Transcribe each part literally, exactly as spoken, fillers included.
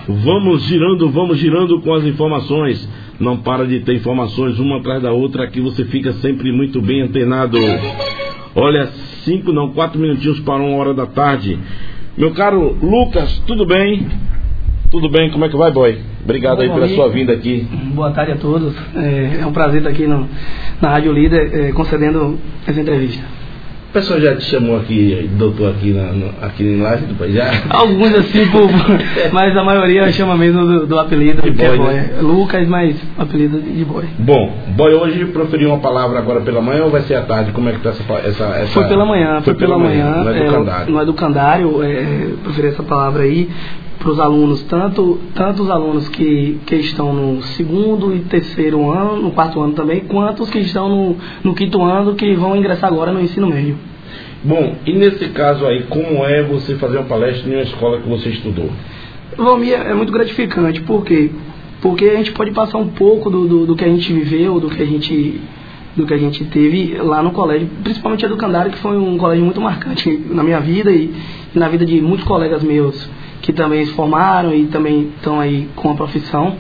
Vamos girando, vamos girando com as informações. Não para de ter informações uma atrás da outra, aqui você fica sempre muito bem antenado. Olha, cinco não, quatro minutinhos para uma hora da tarde. Meu caro Lucas, tudo bem? Tudo bem, como é que vai, boy? Obrigado aí pela sua vinda aqui. Boa tarde a todos. É, é um prazer estar aqui no, na Rádio Líder, é, concedendo essa entrevista. O pessoal já te chamou aqui, doutor, aqui, na, no, aqui em live, depois já? Alguns assim, por, mas a maioria chama mesmo do, do apelido, de boy, é boy. Né? Lucas, mas apelido de boy. Bom, boy, hoje proferiu uma palavra agora pela manhã ou vai ser à tarde? Como é que está essa, essa, essa... Foi pela manhã, foi, foi pela, pela manhã, manhã, no Educandário. É, no Educandário, é, proferi essa palavra aí para os alunos, tanto, tanto os alunos que, que estão no segundo e terceiro ano, no quarto ano também, quanto os que estão no, no quinto ano, que vão ingressar agora no ensino médio. Bom, e nesse caso aí, como é você fazer uma palestra em uma escola que você estudou? Valmir, é muito gratificante, por quê? Porque a gente pode passar um pouco do, do, do que a gente viveu, do que a gente, do que a gente teve lá no colégio, principalmente a Educandário, que foi um colégio muito marcante na minha vida e, e na vida de muitos colegas meus que também se formaram e também estão aí com a profissão.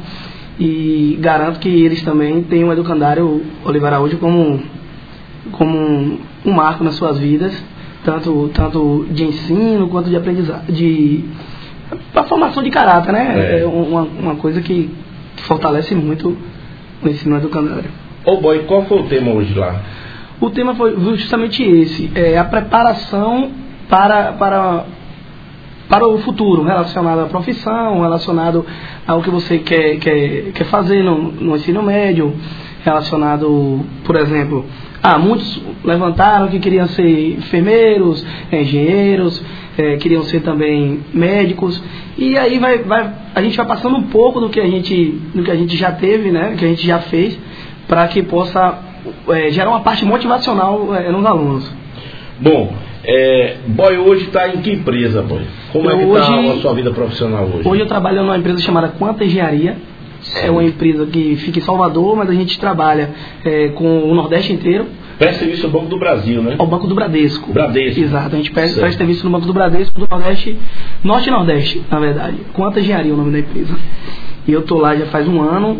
E garanto que eles também têm o Educandário Oliveira Araújo como, como um, um marco nas suas vidas, tanto, tanto de ensino quanto de aprendizagem, de a formação de caráter, né? É, é uma, uma coisa que fortalece muito o ensino educandário. Ô oh boy, qual foi o tema hoje lá? O tema foi justamente esse, é a preparação para, para, para o futuro, relacionado à profissão, relacionado ao que você quer, quer, quer fazer no, no ensino médio, relacionado, por exemplo, ah, muitos levantaram que queriam ser enfermeiros, engenheiros, é, queriam ser também médicos, e aí vai, vai, a gente vai passando um pouco do que a gente, do que a gente já teve, né, que a gente já fez, para que possa é, gerar uma parte motivacional é, nos alunos. Bom, é, boy, hoje está em que empresa, boy? Como eu é que está a sua vida profissional hoje? Hoje eu trabalho numa empresa chamada Quanta Engenharia. É uma empresa que fica em Salvador, mas a gente trabalha é, com o Nordeste inteiro. Presta serviço ao Banco do Brasil, né? Ao Banco do Bradesco. Bradesco. Exato, a gente presta, presta serviço no Banco do Bradesco, do Nordeste, Norte e Nordeste, na verdade. Quanta Engenharia é o nome da empresa. E eu tô lá já faz um ano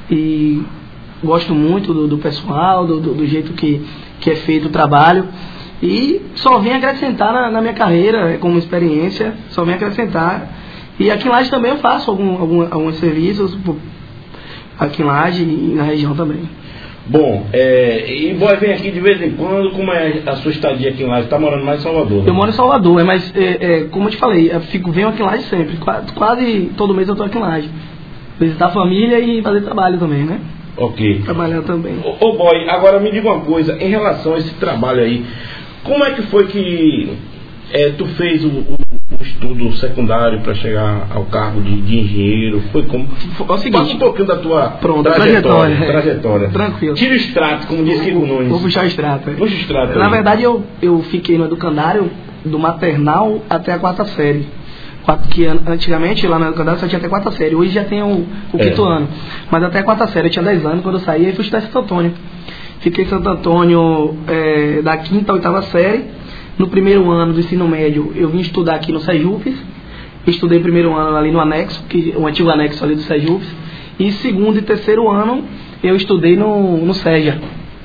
e gosto muito do, do pessoal, do, do, do jeito que, que é feito o trabalho. E só vem acrescentar na, na minha carreira, como experiência, só vem acrescentar. E aqui em Laje também eu faço algum, algum, alguns serviços, aqui em Laje e na região também. Bom, é, e boy, vem aqui de vez em quando, como é a sua estadia aqui em Laje? Está morando mais em Salvador, né? Eu moro em Salvador, mas é, é, como eu te falei, eu fico, venho aqui em Laje sempre, quase, quase todo mês eu estou aqui em Laje. Visitar a família e fazer trabalho também, né? Ok. Trabalhar também. Ô, ô boy, agora me diga uma coisa, em relação a esse trabalho aí, como é que foi que é, tu fez o, o, o estudo secundário para chegar ao cargo de, de engenheiro? Foi como? Foi o seguinte, passa um pouquinho da tua pronto, trajetória. trajetória, trajetória. É. Tranquilo. Tira o extrato, como disse Kiko Nunes. Vou puxar o extrato. Puxa o extrato. Na aí. verdade, eu, eu fiquei no educandário do maternal até a quarta série. Que antigamente lá no educandário só tinha até a quarta série. Hoje já tem o, o quinto é. ano. Mas até a quarta série, eu tinha dez anos quando eu saí e fui estudar em Santo Antônio. Fiquei em Santo Antônio é, da quinta a oitava série. No primeiro ano do ensino médio, eu vim estudar aqui no Sejupes. Estudei primeiro ano ali no anexo, que, o antigo anexo ali do Sejupes. E segundo e terceiro ano, eu estudei no, no Seja.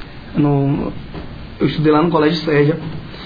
No, eu estudei lá no Colégio Seja.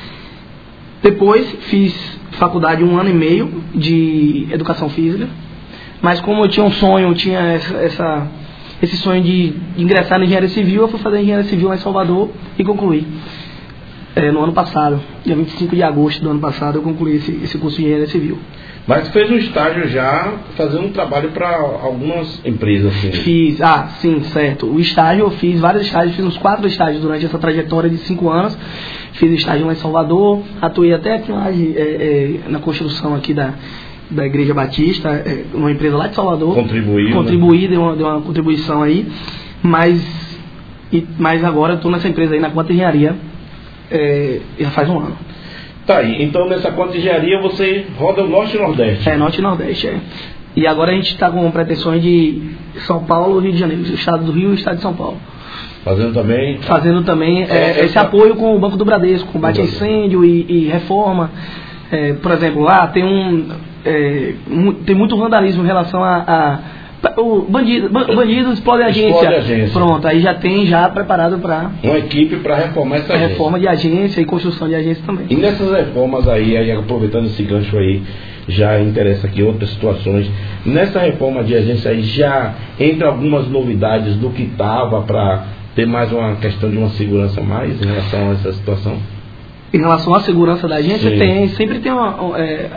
Depois fiz faculdade um ano e meio de Educação Física. Mas como eu tinha um sonho, eu tinha essa, essa, esse sonho de ingressar na Engenharia Civil, eu fui fazer Engenharia Civil lá em Salvador e concluí. É, no ano passado, dia vinte e cinco de agosto do ano passado, eu concluí esse, esse curso de Engenharia Civil. Mas tu fez um estágio já, fazendo um trabalho para algumas empresas, assim? Fiz, ah, sim, certo. O estágio, eu fiz vários estágios, fiz uns quatro estágios durante essa trajetória de cinco anos. Fiz estágio lá em Salvador, atuei até aqui lá, é, é, na construção aqui da, da Igreja Batista, é, uma empresa lá de Salvador. Contribuí, Contribuí, né? deu, uma, deu uma contribuição aí. Mas, e, mas agora eu estou nessa empresa aí, na Quanta Engenharia, é, já faz um ano. Tá aí, então nessa Quanta Engenharia você roda o Norte e Nordeste. É, Norte e Nordeste, é. E agora a gente está com pretensões de São Paulo e Rio de Janeiro, o estado do Rio e o estado de São Paulo. Fazendo também? Fazendo também é, é, esse apoio com o Banco do Bradesco, combate a incêndio e, e reforma. É, por exemplo, lá tem um... é, tem muito vandalismo em relação a, a o bandido, bandido explode a agência. Explode a agência. Pronto, aí já tem já preparado para uma equipe para reformar essa agência. Reforma de agência e construção de agência também. E nessas reformas aí, aí aproveitando esse gancho aí, já interessa aqui outras situações. Nessa reforma de agência aí já entra algumas novidades do que estava para ter mais uma questão de uma segurança mais em relação a essa situação? Em relação à segurança da agência, Sim. tem, sempre tem uma, é,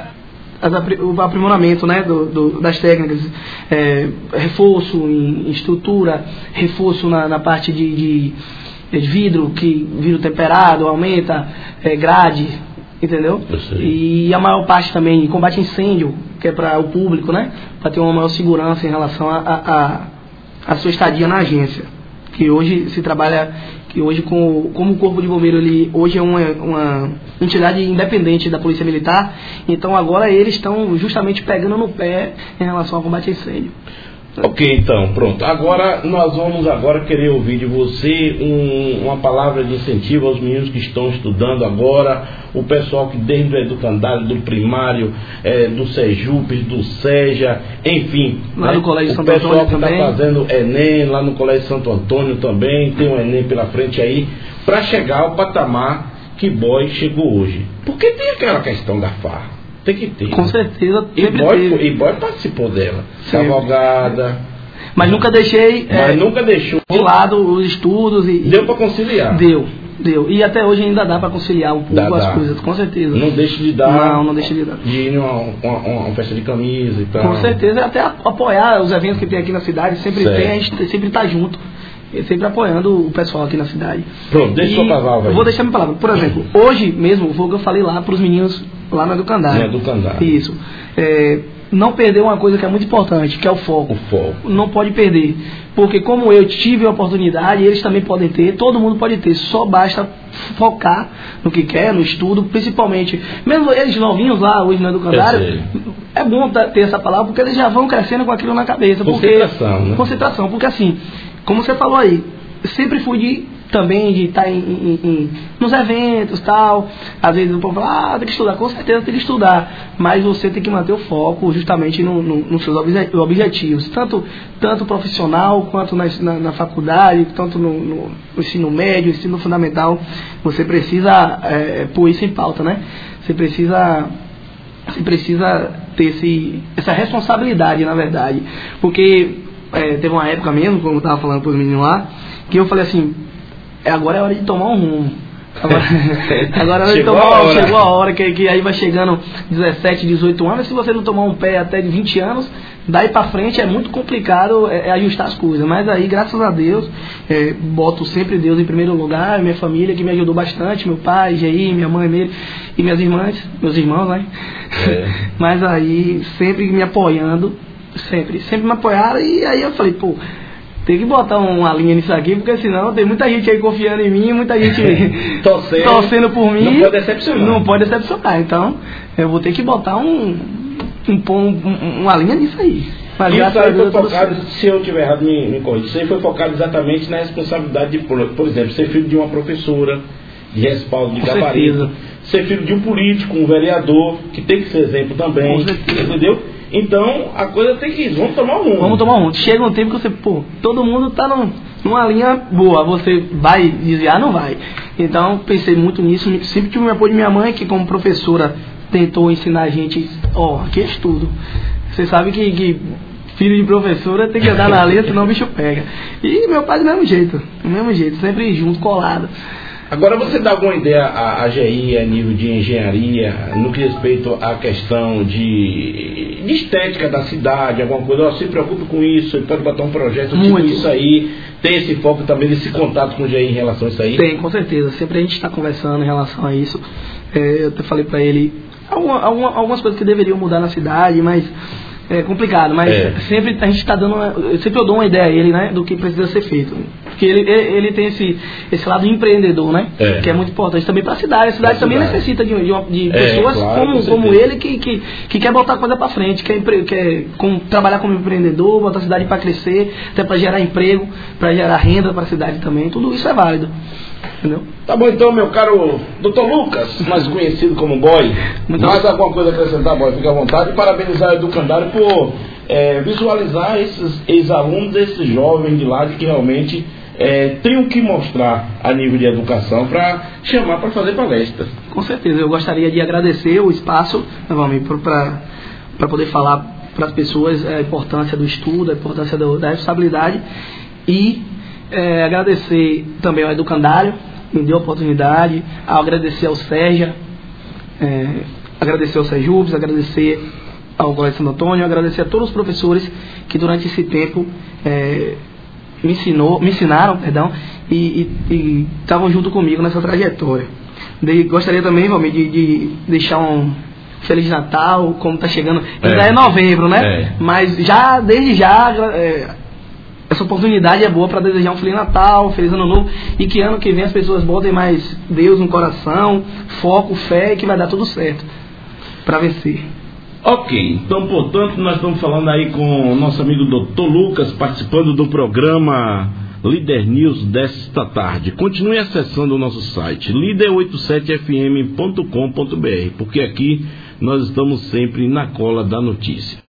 o aprimoramento, né, do, do, das técnicas, é, reforço em estrutura, reforço na, na parte de, de, de vidro, que vidro temperado aumenta, é, grade, entendeu? E a maior parte também combate a incêndio, que é para o público, né, para ter uma maior segurança em relação a, a, a, a sua estadia na agência, que hoje se trabalha, que hoje com, como o Corpo de Bombeiro ele hoje é uma, uma entidade independente da Polícia Militar, então agora eles estão justamente pegando no pé em relação ao combate a incêndio. Ok, então, pronto. Agora, nós vamos agora querer ouvir de você um, uma palavra de incentivo aos meninos que estão estudando agora, o pessoal que desde o educandário, do primário, é, do Sejupes, do Seja, enfim. Lá né? no Colégio o Santo Antônio pessoal que também. está fazendo Enem, lá no Colégio Santo Antônio também, tem um Enem pela frente aí, para chegar ao patamar que Boy chegou hoje. Porque tem aquela questão da farra. Tem que ter. Com certeza. E Boy, e Boy participou dela. Cavalgada. Mas nunca deixei. Mas é, nunca deixou. De lado os estudos e. Deu para conciliar. Deu, deu. E até hoje ainda dá para conciliar um pouco dá, as dá. coisas, com certeza. Não deixe de dar. Não, não deixe de dar. De ir uma, uma, uma festa de camisa e tal. Com certeza. Até apoiar os eventos que tem aqui na cidade. Sempre certo. tem, a gente sempre tá junto. Sempre apoiando o pessoal aqui na cidade. Pronto, deixa sua palavra aí. Vou deixar minha palavra. Por exemplo, hoje mesmo, foi o que eu falei lá para os meninos lá no Educandário. No Educandário. Isso. É, não perder uma coisa que é muito importante, que é o foco. O foco. Não pode perder. Porque como eu tive a oportunidade, eles também podem ter, todo mundo pode ter. Só basta focar no que quer, no estudo, principalmente. Mesmo eles novinhos lá, hoje no Educandário, é bom ter essa palavra, porque eles já vão crescendo com aquilo na cabeça. Concentração, porque, né? Concentração, porque assim, como você falou aí, sempre fui de, também de estar em, em, em, nos eventos e tal. Às vezes o povo fala, ah, tem que estudar. Com certeza tem que estudar. Mas você tem que manter o foco justamente no, no, nos seus objetivos. Tanto, tanto profissional, quanto na, na, na faculdade, tanto no, no, no ensino médio, ensino fundamental. Você precisa é, pôr isso em pauta, né? Você precisa... Você precisa ter esse, essa responsabilidade, na verdade. Porque... É, teve uma época mesmo, como eu estava falando para os meninos lá, que eu falei assim, agora é hora de tomar um rumo. Agora, agora é hora de tomar um rumo. Chegou a hora que, que aí vai chegando dezessete, dezoito anos, se você não tomar um pé até de vinte anos, daí para frente é muito complicado é, é ajustar as coisas. Mas aí, graças a Deus, é, boto sempre Deus em primeiro lugar, minha família que me ajudou bastante, meu pai, Jair, minha mãe, Meire, e minhas irmãs, meus irmãos, né? É. Mas aí, sempre me apoiando. Sempre, sempre me apoiaram e aí eu falei, pô, tem que botar uma linha nisso aqui, porque senão tem muita gente aí confiando em mim, muita gente torcendo, torcendo por mim. Não pode decepcionar. Não pode decepcionar, então eu vou ter que botar um, um, um uma linha nisso aí. Mas isso aí foi focado, se eu estiver errado, me, me corrija, isso aí foi focado exatamente na responsabilidade de, por exemplo, ser filho de uma professora, de respaldo, de gabarito, ser filho de um político, um vereador, que tem que ser exemplo também, entendeu? Então, a coisa tem que ir. Vamos tomar um rumo. Vamos tomar um rumo. Chega um tempo que você, pô, todo mundo tá num, numa linha boa. Você vai desviar? Não vai. Então, pensei muito nisso. Sempre tive o apoio de minha mãe, que como professora tentou ensinar a gente, ó, oh, aqui é estudo. Você sabe que, que filho de professora tem que andar na linha, senão o bicho pega. E meu pai do mesmo jeito. Do mesmo jeito. Sempre junto, colado. Agora, você dá alguma ideia à A G I a nível de engenharia, no que respeito à questão de, de estética da cidade, alguma coisa? Oh, se preocupe com isso, ele pode botar um projeto tipo isso aí, tem esse foco também, esse contato com o G I em relação a isso aí? Tem, com certeza. Sempre a gente está conversando em relação a isso. É, eu até falei para ele alguma, alguma, algumas coisas que deveriam mudar na cidade, mas... É complicado, mas é. sempre a gente está dando uma, sempre eu dou uma ideia a ele, né, do que precisa ser feito, porque ele, ele, ele tem esse, esse lado empreendedor, né, é. que é muito importante também para a cidade. A cidade pra também cidade. necessita de, de, de é, pessoas claro, como, como ele que, que, que quer botar a coisa para frente, quer, quer com, trabalhar como empreendedor, botar a cidade para crescer, até para gerar emprego, para gerar renda para a cidade também. Tudo isso é válido. entendeu? Tá bom então, meu caro doutor Lucas, mais conhecido como Boy. Muito mais bom. Alguma coisa a acrescentar, Boy? Fique à vontade. E parabenizar o Educandário por é, visualizar esses ex-alunos, esses jovens de lá, de que realmente é, tem o que mostrar a nível de educação para chamar para fazer palestras. Com certeza, eu gostaria de agradecer o espaço, novamente, para poder falar para as pessoas a importância do estudo, a importância do, da responsabilidade e é, agradecer também ao Educandário, me deu a oportunidade, ao agradecer ao Sérgio, é, agradecer ao Sejubes, agradecer ao Colégio Santo Antônio, agradecer a todos os professores que durante esse tempo é, me, ensinou, me ensinaram perdão, e estavam junto comigo nessa trajetória. De, gostaria também, Valmir, de, de deixar um Feliz Natal, como está chegando, ainda é, é novembro, né? É. Mas já, desde já, é, essa oportunidade é boa para desejar um Feliz Natal, um Feliz Ano Novo, e que ano que vem as pessoas botem mais Deus no coração, foco, fé, e que vai dar tudo certo para vencer. Ok, então, portanto, nós estamos falando aí com o nosso amigo doutor Lucas, participando do programa Líder News desta tarde. Continue acessando o nosso site líder oitenta e sete f m ponto com ponto b r, porque aqui nós estamos sempre na cola da notícia.